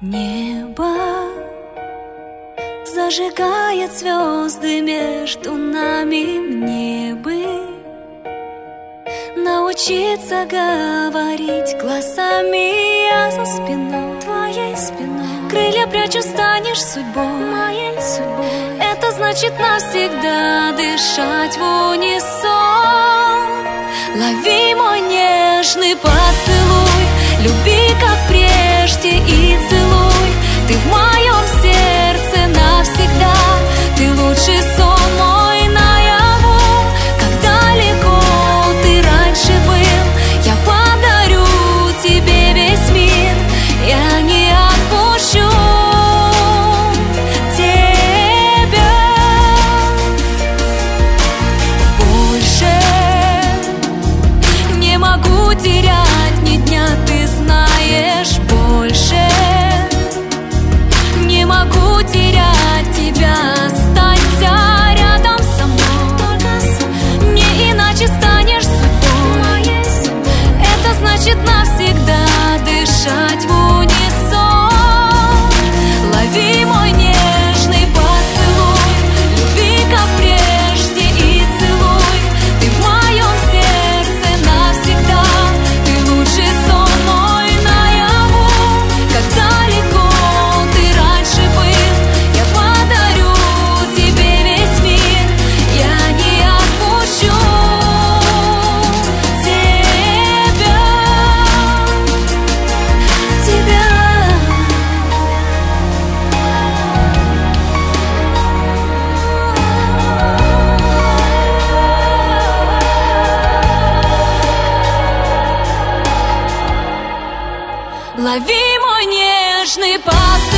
Небо зажигает звезды между нами. Мне бы научиться говорить глазами. Я за спиной, твоей спиной, крылья прячу, станешь судьбой, моей судьбой. Это значит навсегда дышать в унисон. Лови мой нежный поцелуй, люби как прежде и целуй. Ты в моем сердце навсегда, ты лучший сон мой наяву. Как далеко ты раньше был, я подарю тебе весь мир. Я не отпущу тебя больше. Не могу терять ни дня, ты знаешь, больше не могу терять тебя. Останься рядом со мной, не иначе станешь судьбой. Это значит навсегда дышать в унисон. Лови мой нежный поцелуй, люби как прежде и целуй. Ты в моем сердце навсегда, ты лучший сон мой наяву. Как далеко ты раньше был, я подарю тебе весь мир. Я не отпущу тебя. Лови мой нежный поцелуй.